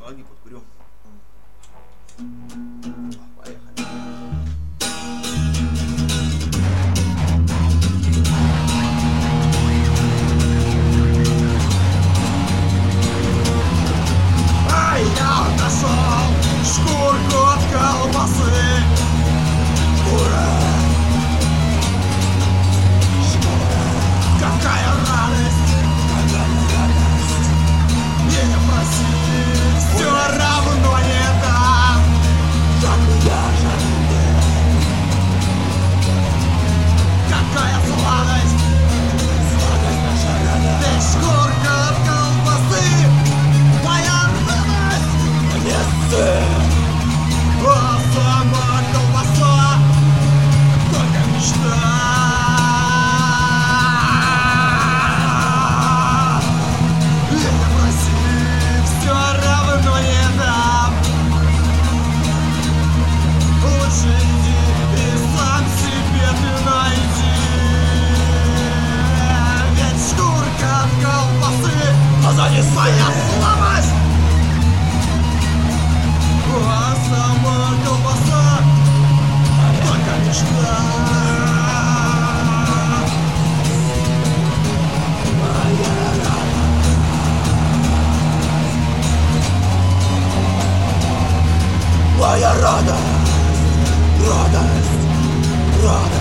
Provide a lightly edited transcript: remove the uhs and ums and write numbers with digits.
ноги подкурю. Поехали. Ай, я нашел шкурку от колбасы. Ура! Какая радость! И не проси, все равно не дам. Какая сладость! Ведь шкурка от колбасы моя радость! Нет, а сама колбаса только мечта. Не своя слабость, а сама колбаса только мечта. Моя радость, радость, радость.